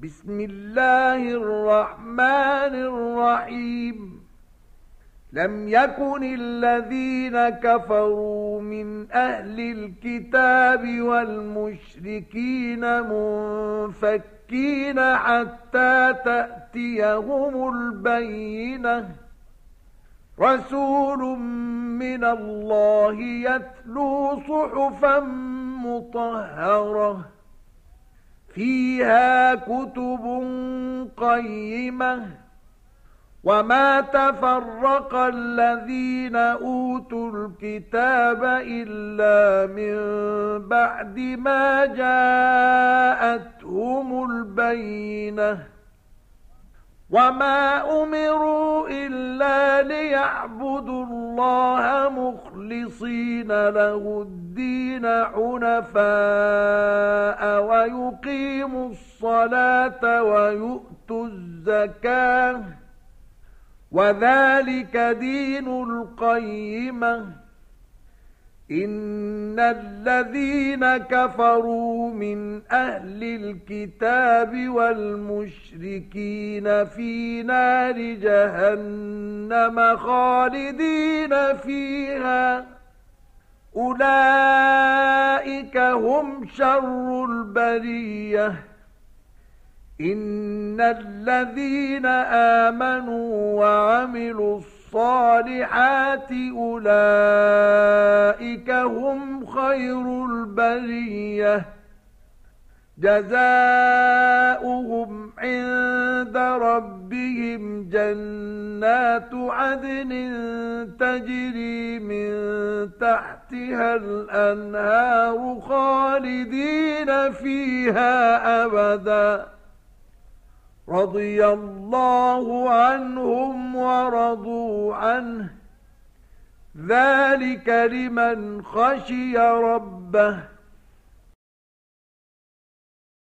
بسم الله الرحمن الرحيم لم يكن الذين كفروا من أهل الكتاب والمشركين منفكين حتى تأتيهم البينة رسول من الله يتلو صحفا مطهرة فيها كتب قيمة وما تفرق الذين أوتوا الكتاب إلا من بعد ما جاءتهم البينة وما أمروا إلا ليعبدوا الله مخلصين له الدين حنفاء ويقيموا الصلاة ويؤتوا الزكاة وذلك دين القيمة إن الذين كفروا من أهل الكتاب والمشركين في نار جهنم خالدين فيها أولئك هم شر البرية إن الذين آمنوا وعملوا الصالحات أولئك هم خير البرية جزاؤهم عند ربهم جنات عدن تجري من تحتها الأنهار خالدين فيها أبداً رضي الله عنهم ورضوا عنه ذلك لمن خشي ربه